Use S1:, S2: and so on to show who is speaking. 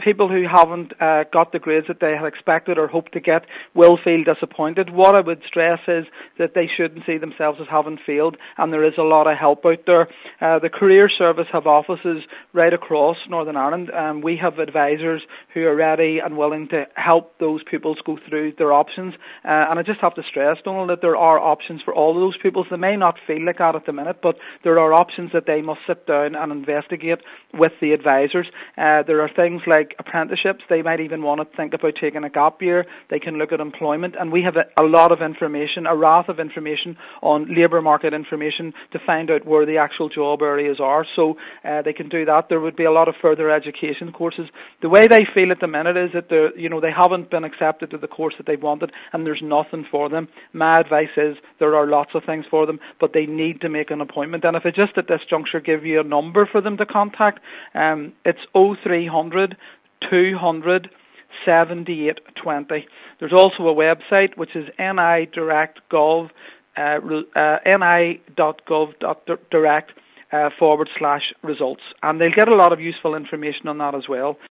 S1: people who haven't got the grades that they had expected or hoped to get will feel disappointed. What I would stress is that they shouldn't see themselves as having failed, and there is a lot of help out there. The Career Service have offices right across Northern Ireland, and we have advisors who are ready and willing to help those pupils go through their options. And I just have to stress, Donald, that there are options for all of those pupils. They may not feel like that at the minute, but there are options that they must sit down and investigate with the advisors. There are things like apprenticeships. They might even want to think about taking a gap year. They can look at employment, and we have a lot of information, a raft of information on labour market information to find out where the actual job areas are. So they can do that. There would be a lot of further education courses. The way they feel at the minute is that they haven't been accepted to the course that they wanted, and there's nothing for them. My advice is there are lots of things for them, but they need to make an appointment. And if I just at this juncture give you a number for them to contact, it's 0300 200 7820. There's also a website which is ni.gov, ni.gov.direct /results, and they'll get a lot of useful information on that as well.